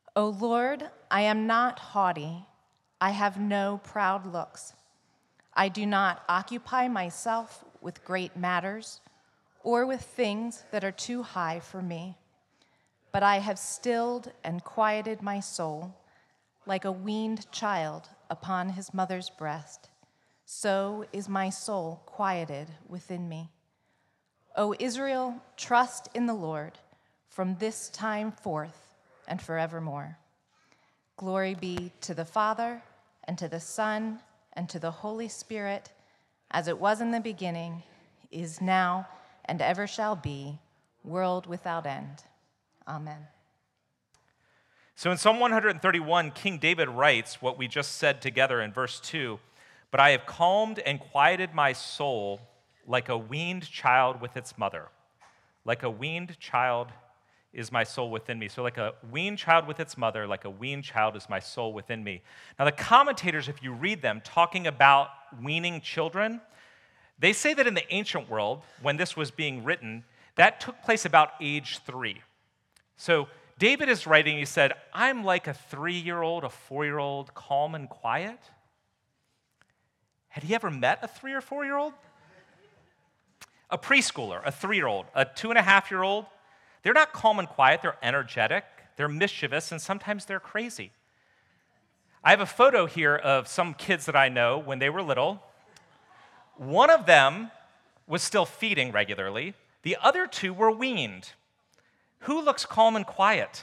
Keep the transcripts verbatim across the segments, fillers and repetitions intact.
O Lord, I am not haughty. I have no proud looks. I do not occupy myself with great matters or with things that are too high for me. But I have stilled and quieted my soul like a weaned child upon his mother's breast. So is my soul quieted within me. O Israel, trust in the Lord from this time forth and forevermore. Glory be to the Father, and to the Son, and to the Holy Spirit, as it was in the beginning, is now, and ever shall be, world without end. Amen. So in Psalm one thirty-one, King David writes what we just said together in verse two, "But I have calmed and quieted my soul like a weaned child with its mother. Like a weaned child is my soul within me." So like a weaned child with its mother, like a weaned child is my soul within me. Now the commentators, if you read them, talking about weaning children, they say that in the ancient world, when this was being written, that took place about age three. So David is writing, he said, I'm like a three-year-old, a four-year-old, calm and quiet. Had he ever met a three or four-year-old? A preschooler, a three-year-old, a two-and-a-half-year-old, they're not calm and quiet, they're energetic, they're mischievous, and sometimes they're crazy. I have a photo here of some kids that I know when they were little. One of them was still feeding regularly. The other two were weaned. Who looks calm and quiet?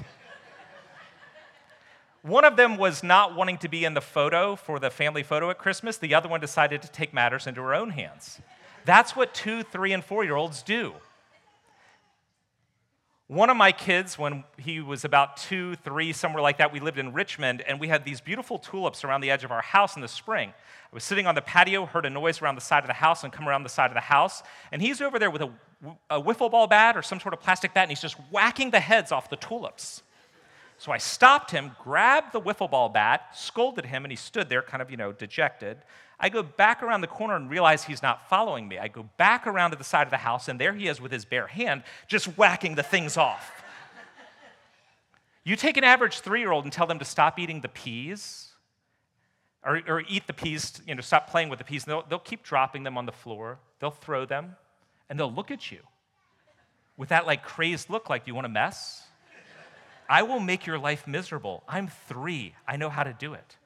One of them was not wanting to be in the photo for the family photo at Christmas. The other one decided to take matters into her own hands. That's what two, three, and four-year-olds do. One of my kids, when he was about two, three, somewhere like that, we lived in Richmond, and we had these beautiful tulips around the edge of our house in the spring. I was sitting on the patio, heard a noise around the side of the house, and come around the side of the house, and he's over there with a, a wiffle ball bat or some sort of plastic bat, and he's just whacking the heads off the tulips. So I stopped him, grabbed the wiffle ball bat, scolded him, and he stood there kind of, you know, dejected. I go back around the corner and realize he's not following me. I go back around to the side of the house, and there he is with his bare hand, just whacking the things off. You take an average three-year-old and tell them to stop eating the peas, or, or eat the peas, you know, stop playing with the peas, and they'll, they'll keep dropping them on the floor. They'll throw them, and they'll look at you with that, like, crazed look, like, do you want to mess? I will make your life miserable. I'm three. I know how to do it.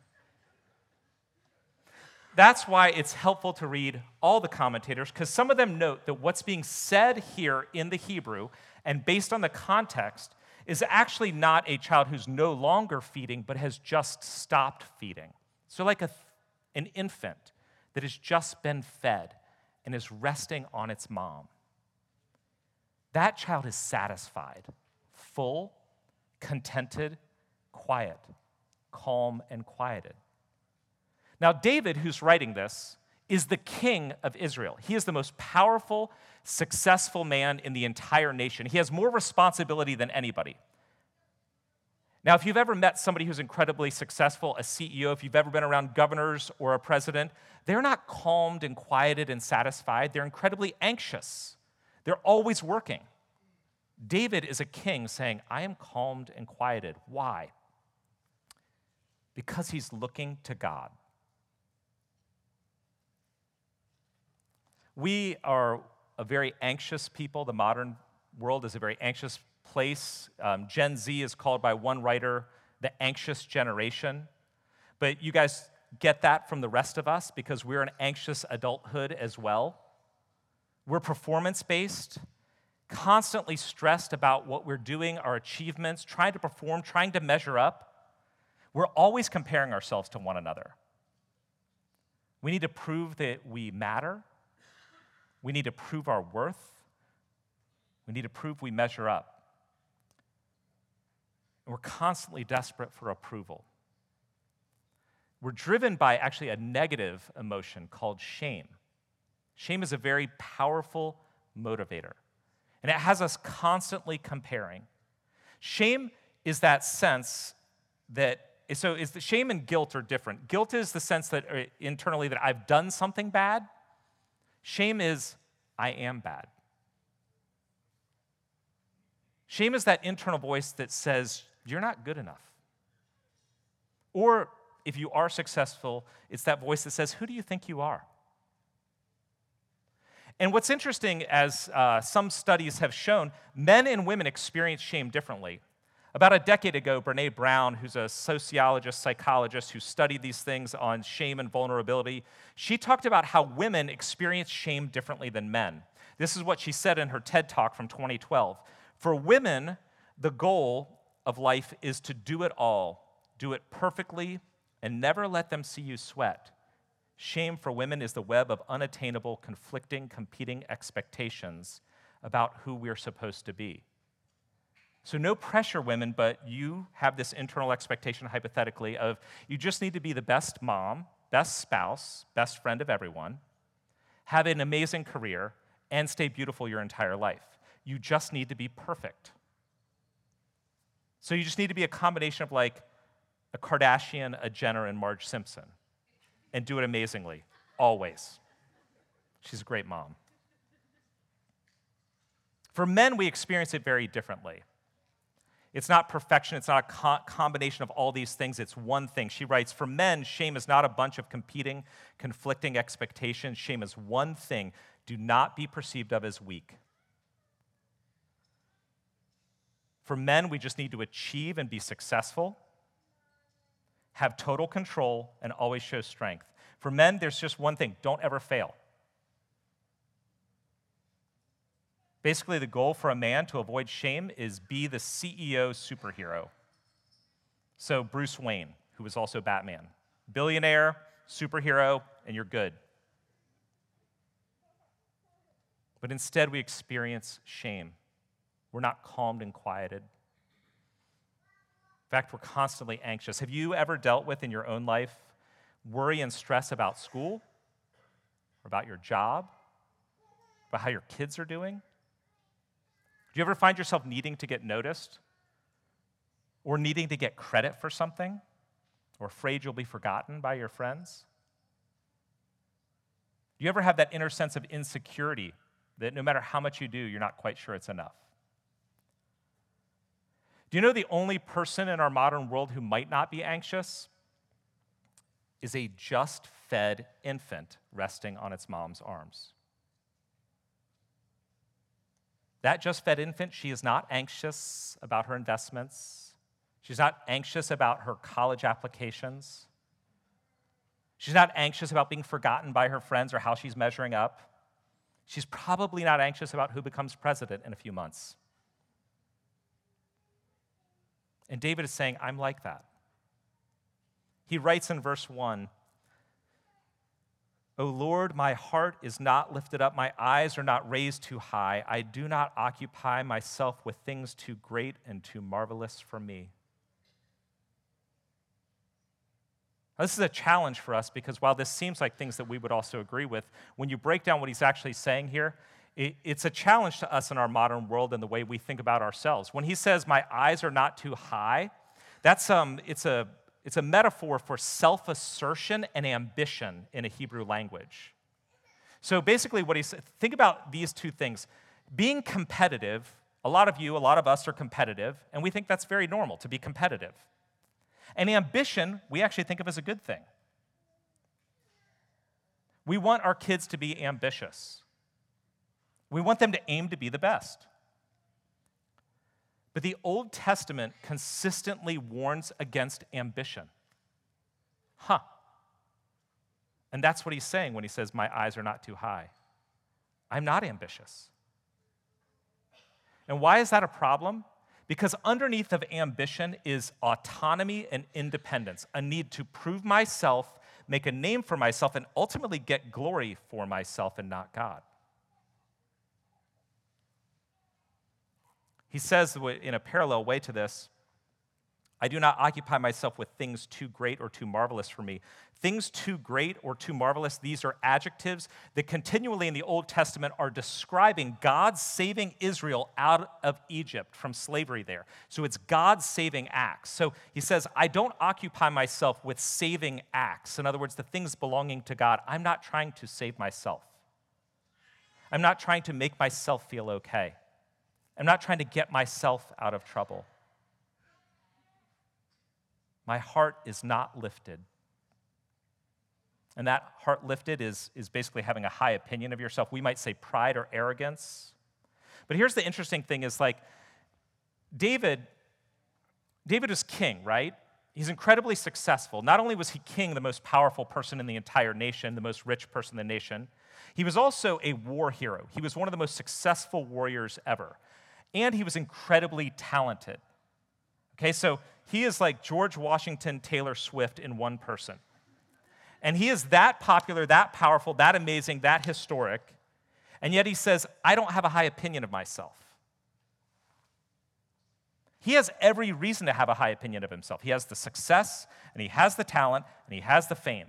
That's why it's helpful to read all the commentators, because some of them note that what's being said here in the Hebrew, and based on the context, is actually not a child who's no longer feeding, but has just stopped feeding. So like a, an infant that has just been fed and is resting on its mom. That child is satisfied, full, contented, quiet, calm, and quieted. Now, David, who's writing this, is the king of Israel. He is the most powerful, successful man in the entire nation. He has more responsibility than anybody. Now, if you've ever met somebody who's incredibly successful, a C E O, if you've ever been around governors or a president, they're not calmed and quieted and satisfied. They're incredibly anxious. They're always working. David is a king saying, I am calmed and quieted. Why? Because he's looking to God. We are a very anxious people. The modern world is a very anxious place. Um, Gen Z is called by one writer the anxious generation. But you guys get that from the rest of us because we're an anxious adulthood as well. We're performance-based, constantly stressed about what we're doing, our achievements, trying to perform, trying to measure up. We're always comparing ourselves to one another. We need to prove that we matter. We need to prove our worth. We need to prove we measure up. And we're constantly desperate for approval. We're driven by actually a negative emotion called shame. Shame is a very powerful motivator, and it has us constantly comparing. Shame is that sense that, so is the shame and guilt are different. Guilt is the sense that uh, internally that I've done something bad. Shame is, I am bad. Shame is that internal voice that says, you're not good enough. Or if you are successful, it's that voice that says, who do you think you are? And what's interesting, as uh, some studies have shown, men and women experience shame differently. About a decade ago, Brene Brown, who's a sociologist, psychologist who studied these things on shame and vulnerability, she talked about how women experience shame differently than men. This is what she said in her TED Talk from twenty twelve. For women, the goal of life is to do it all, do it perfectly, and never let them see you sweat. Shame for women is the web of unattainable, conflicting, competing expectations about who we're supposed to be. So no pressure, women, but you have this internal expectation, hypothetically, of you just need to be the best mom, best spouse, best friend of everyone, have an amazing career, and stay beautiful your entire life. You just need to be perfect. So you just need to be a combination of like a Kardashian, a Jenner, and Marge Simpson, and do it amazingly, always. She's a great mom. For men, we experience it very differently. It's not perfection. It's not a co- combination of all these things. It's one thing. She writes, for men, shame is not a bunch of competing, conflicting expectations. Shame is one thing. Do not be perceived of as weak. For men, we just need to achieve and be successful, have total control, and always show strength. For men, there's just one thing. Don't ever fail. Basically, the goal for a man to avoid shame is be the C E O superhero. So Bruce Wayne, who was also Batman. Billionaire, superhero, and you're good. But instead, we experience shame. We're not calmed and quieted. In fact, we're constantly anxious. Have you ever dealt with in your own life worry and stress about school, or about your job, about how your kids are doing? Do you ever find yourself needing to get noticed, or needing to get credit for something, or afraid you'll be forgotten by your friends? Do you ever have that inner sense of insecurity that no matter how much you do, you're not quite sure it's enough? Do you know the only person in our modern world who might not be anxious is a just fed infant resting on its mom's arms? That just fed infant, she is not anxious about her investments. She's not anxious about her college applications. She's not anxious about being forgotten by her friends or how she's measuring up. She's probably not anxious about who becomes president in a few months. And David is saying, I'm like that. He writes in verse one, O Lord, my heart is not lifted up, my eyes are not raised too high. I do not occupy myself with things too great and too marvelous for me. Now, this is a challenge for us because while this seems like things that we would also agree with, when you break down what he's actually saying here, it, it's a challenge to us in our modern world and the way we think about ourselves. When he says, my eyes are not too high, that's um, it's a It's a metaphor for self-assertion and ambition in a Hebrew language. So basically what he said, think about these two things. Being competitive, a lot of you, a lot of us are competitive, and we think that's very normal to be competitive. And ambition, we actually think of as a good thing. We want our kids to be ambitious. We want them to aim to be the best. But the Old Testament consistently warns against ambition. Huh. And that's what he's saying when he says, my eyes are not too high. I'm not ambitious. And why is that a problem? Because underneath of ambition is autonomy and independence, a need to prove myself, make a name for myself, and ultimately get glory for myself and not God. He says in a parallel way to this, I do not occupy myself with things too great or too marvelous for me. Things too great or too marvelous, these are adjectives that continually in the Old Testament are describing God saving Israel out of Egypt from slavery there. So it's God's saving acts. So he says, I don't occupy myself with saving acts. In other words, the things belonging to God. I'm not trying to save myself. I'm not trying to make myself feel okay. I'm not trying to get myself out of trouble. My heart is not lifted. And that heart lifted is, is basically having a high opinion of yourself. We might say pride or arrogance. But here's the interesting thing is like, David, David is king, right? He's incredibly successful. Not only was he king, the most powerful person in the entire nation, the most rich person in the nation, he was also a war hero. He was one of the most successful warriors ever. And he was incredibly talented. Okay, so he is like George Washington, Taylor Swift in one person. And he is that popular, that powerful, that amazing, that historic. And yet he says, I don't have a high opinion of myself. He has every reason to have a high opinion of himself. He has the success, and he has the talent, and he has the fame.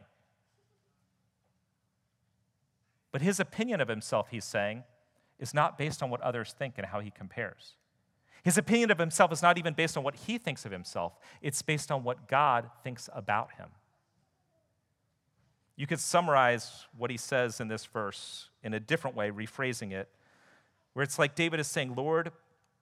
But his opinion of himself, he's saying, is not based on what others think and how he compares. His opinion of himself is not even based on what he thinks of himself. It's based on what God thinks about him. You could summarize what he says in this verse in a different way, rephrasing it, where it's like David is saying, Lord,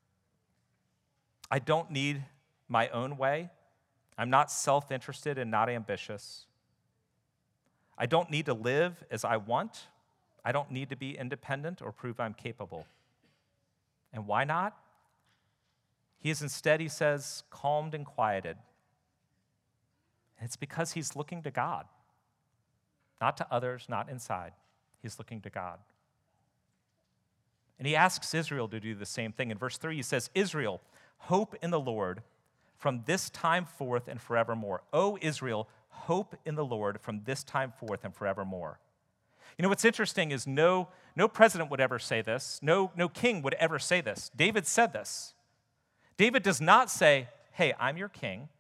I don't need my own way. I'm not self-interested and not ambitious. I don't need to live as I want. I don't need to be independent or prove I'm capable. And why not? He is instead, he says, calmed and quieted. And it's because he's looking to God. Not to others, not inside. He's looking to God. And he asks Israel to do the same thing. In verse three, he says, Israel, hope in the Lord from this time forth and forevermore. O Israel, hope in the Lord from this time forth and forevermore. You know, what's interesting is no, no president would ever say this. No, no king would ever say this. David said this. David does not say, hey, I'm your king.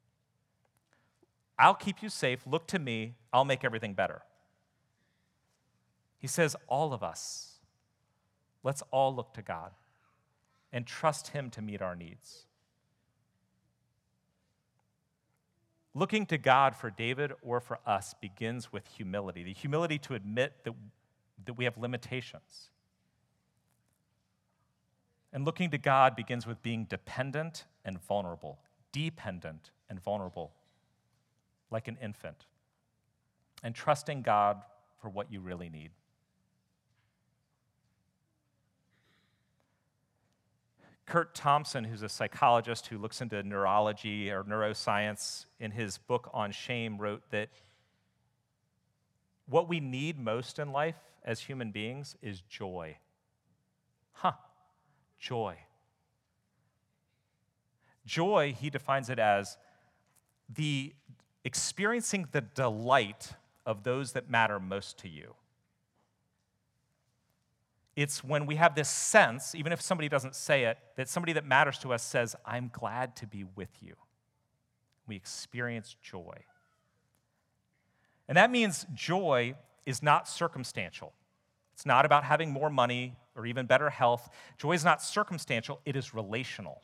I'll keep you safe. Look to me. I'll make everything better. He says, all of us, let's all look to God and trust him to meet our needs. Looking to God for David or for us begins with humility, the humility to admit that, that we have limitations. And looking to God begins with being dependent and vulnerable, dependent and vulnerable, like an infant, and trusting God for what you really need. Kurt Thompson, who's a psychologist who looks into neurology or neuroscience, in his book on shame, wrote that what we need most in life as human beings is joy. Huh, joy. Joy, he defines it as the experiencing the delight of those that matter most to you. It's when we have this sense, even if somebody doesn't say it, that somebody that matters to us says, I'm glad to be with you. We experience joy. And that means joy is not circumstantial. It's not about having more money or even better health. Joy is not circumstantial, it is relational.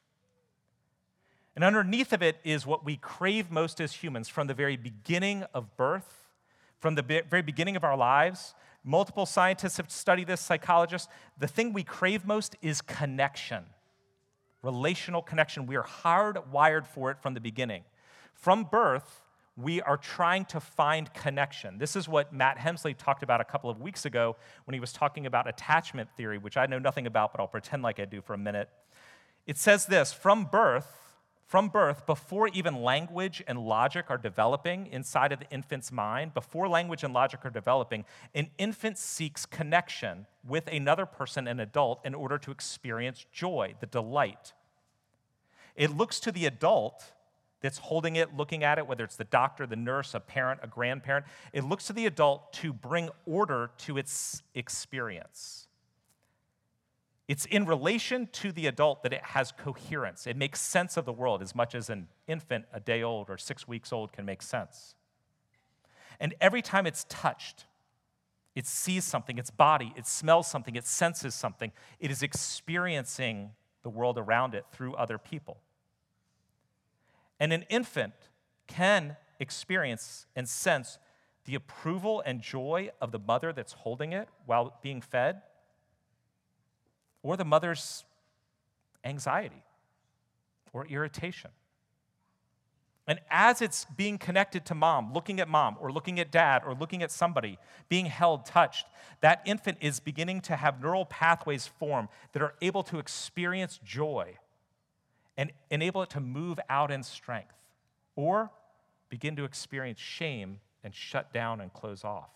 And underneath of it is what we crave most as humans from the very beginning of birth, from the be- very beginning of our lives. Multiple scientists have studied this, psychologists. The thing we crave most is connection, relational connection. We are hardwired for it from the beginning. From birth, we are trying to find connection. This is what Matt Hemsley talked about a couple of weeks ago when he was talking about attachment theory, which I know nothing about, but I'll pretend like I do for a minute. It says this, from birth, From birth, before even language and logic are developing inside of the infant's mind, before language and logic are developing, an infant seeks connection with another person, an adult, in order to experience joy, the delight. It looks to the adult that's holding it, looking at it, whether it's the doctor, the nurse, a parent, a grandparent. It looks to the adult to bring order to its experience. It's in relation to the adult that it has coherence. It makes sense of the world as much as an infant, a day old or six weeks old, can make sense. And every time it's touched, it sees something, its body, it smells something, it senses something, it is experiencing the world around it through other people. And an infant can experience and sense the approval and joy of the mother that's holding it while being fed, or the mother's anxiety or irritation. And as it's being connected to mom, looking at mom, or looking at dad, or looking at somebody, being held, touched, that infant is beginning to have neural pathways form that are able to experience joy and enable it to move out in strength, or begin to experience shame and shut down and close off.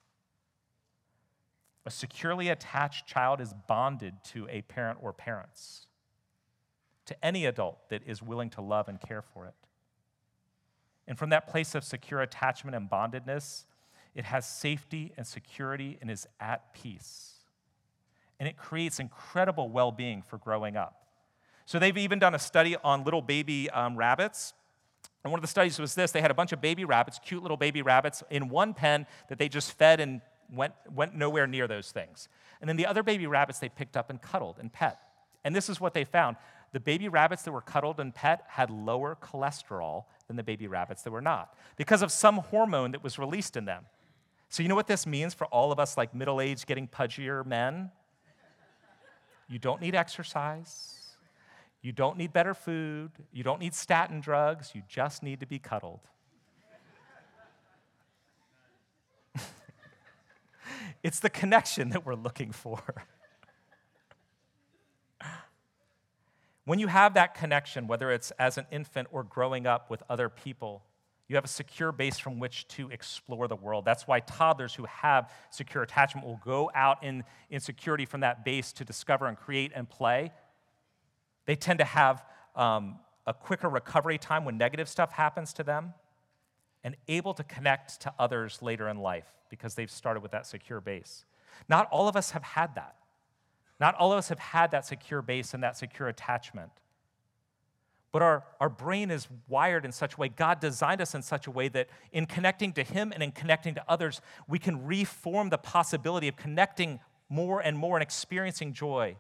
A securely attached child is bonded to a parent or parents, to any adult that is willing to love and care for it. And from that place of secure attachment and bondedness, it has safety and security and is at peace. And it creates incredible well-being for growing up. So they've even done a study on little baby um, rabbits. And one of the studies was this. They had a bunch of baby rabbits, cute little baby rabbits, in one pen that they just fed and went, went nowhere near those things. And then the other baby rabbits they picked up and cuddled and pet. And this is what they found. The baby rabbits that were cuddled and pet had lower cholesterol than the baby rabbits that were not, because of some hormone that was released in them. So you know what this means for all of us like middle-aged, getting pudgier men? You don't need exercise. You don't need better food. You don't need statin drugs. You just need to be cuddled. It's the connection that we're looking for. When you have that connection, whether it's as an infant or growing up with other people, you have a secure base from which to explore the world. That's why toddlers who have secure attachment will go out in, in security from that base to discover and create and play. They tend to have um, a quicker recovery time when negative stuff happens to them, and able to connect to others later in life because they've started with that secure base. Not all of us have had that. Not all of us have had that secure base and that secure attachment. But our, our brain is wired in such a way, God designed us in such a way that in connecting to Him and in connecting to others, we can reform the possibility of connecting more and more and experiencing joy.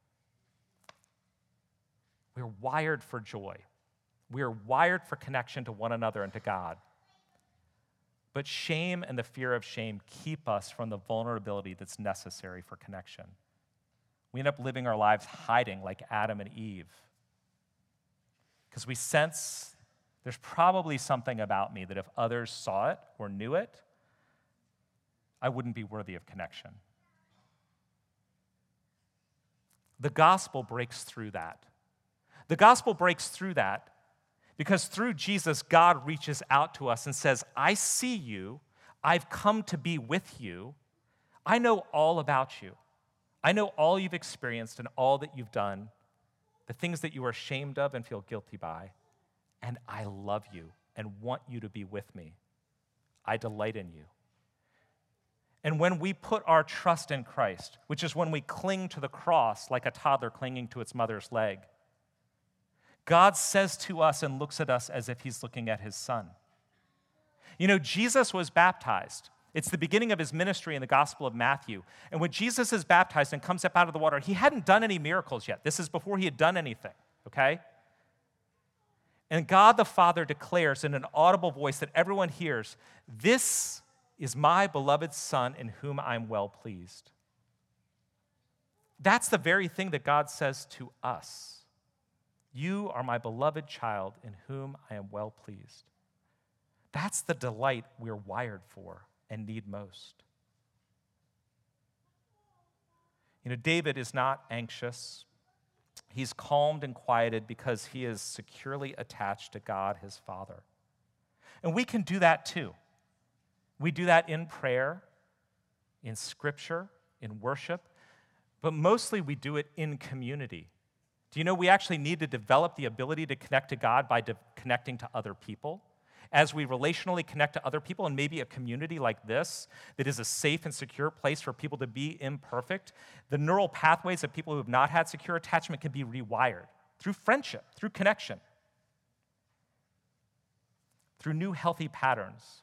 We're wired for joy. We are wired for connection to one another and to God. But shame and the fear of shame keep us from the vulnerability that's necessary for connection. We end up living our lives hiding like Adam and Eve because we sense there's probably something about me that if others saw it or knew it, I wouldn't be worthy of connection. The gospel breaks through that. The gospel breaks through that because through Jesus, God reaches out to us and says, I see you. I've come to be with you. I know all about you. I know all you've experienced and all that you've done, the things that you are ashamed of and feel guilty by, and I love you and want you to be with me. I delight in you. And when we put our trust in Christ, which is when we cling to the cross like a toddler clinging to its mother's leg, God says to us and looks at us as if He's looking at His Son. You know, Jesus was baptized. It's the beginning of His ministry in the Gospel of Matthew. And when Jesus is baptized and comes up out of the water, He hadn't done any miracles yet. This is before He had done anything, okay? And God the Father declares in an audible voice that everyone hears, this is my beloved Son in whom I'm well pleased. That's the very thing that God says to us. You are my beloved child in whom I am well pleased. That's the delight we're wired for and need most. You know, David is not anxious. He's calmed and quieted because he is securely attached to God, his Father. And we can do that too. We do that in prayer, in scripture, in worship, but mostly we do it in community. Do you know we actually need to develop the ability to connect to God by de- connecting to other people? As we relationally connect to other people, and maybe a community like this that is a safe and secure place for people to be imperfect, the neural pathways of people who have not had secure attachment can be rewired through friendship, through connection, through new healthy patterns.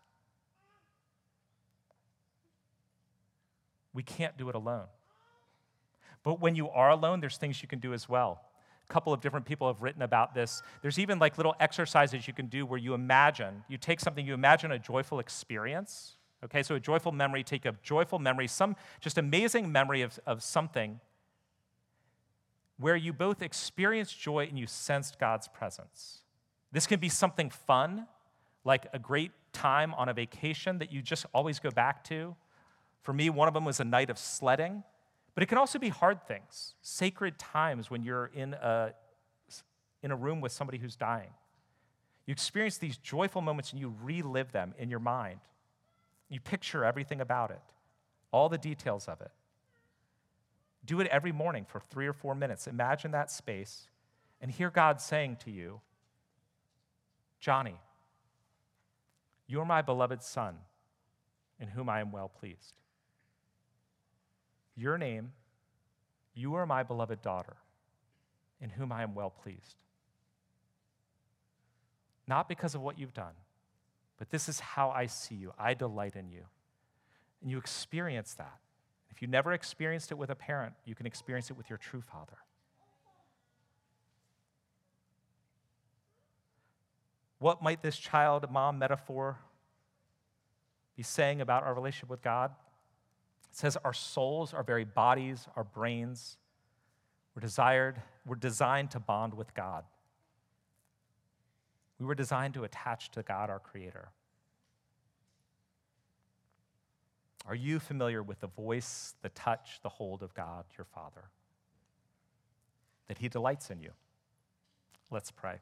We can't do it alone. But when you are alone, there's things you can do as well. A couple of different people have written about this. There's even like little exercises you can do where you imagine, you take something, you imagine a joyful experience. Okay, so a joyful memory, take a joyful memory, some just amazing memory of, of something where you both experienced joy and you sensed God's presence. This can be something fun, like a great time on a vacation that you just always go back to. For me, one of them was a night of sledding, but it can also be hard things, sacred times when you're in a, in a room with somebody who's dying. You experience these joyful moments and you relive them in your mind. You picture everything about it, all the details of it. Do it every morning for three or four minutes. Imagine that space and hear God saying to you, Johnny, you are my beloved son, in whom I am well pleased. Your name, you are my beloved daughter, in whom I am well pleased. Not because of what you've done, but this is how I see you. I delight in you. And you experience that. If you never experienced it with a parent, you can experience it with your true father. What might this child-mom metaphor be saying about our relationship with God? It says our souls, our very bodies, our brains, were desired, were designed to bond with God. We were designed to attach to God, our Creator. Are you familiar with the voice, the touch, the hold of God, your Father? That He delights in you. Let's pray.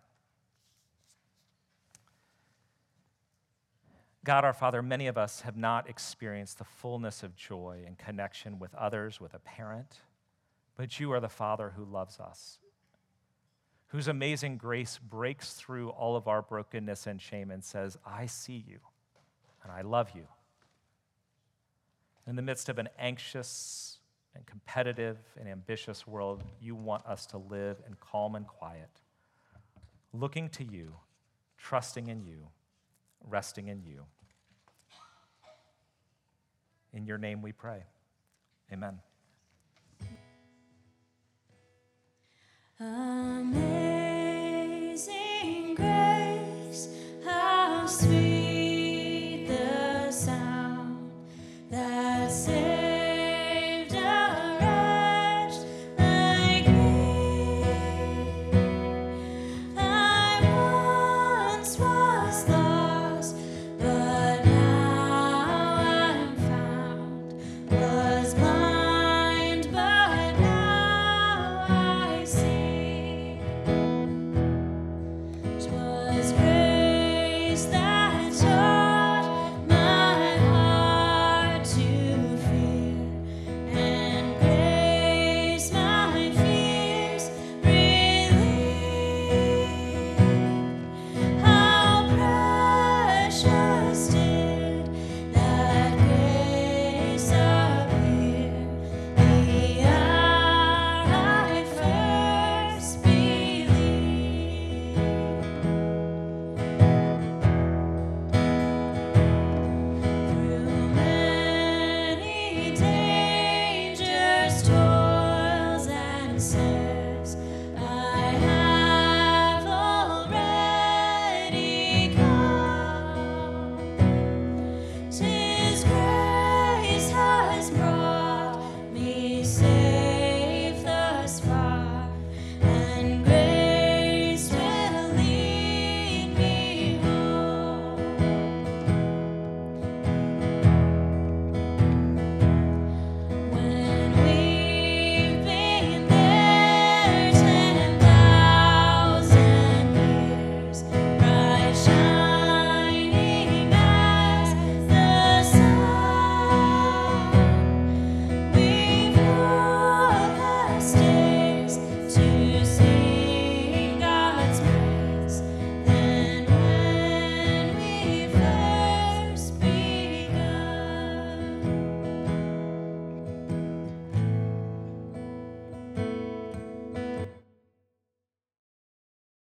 God, our Father, many of us have not experienced the fullness of joy and connection with others, with a parent, but you are the Father who loves us, whose amazing grace breaks through all of our brokenness and shame and says, I see you and I love you. In the midst of an anxious and competitive and ambitious world, you want us to live in calm and quiet, looking to you, trusting in you, resting in you. In your name we pray. Amen. Amen.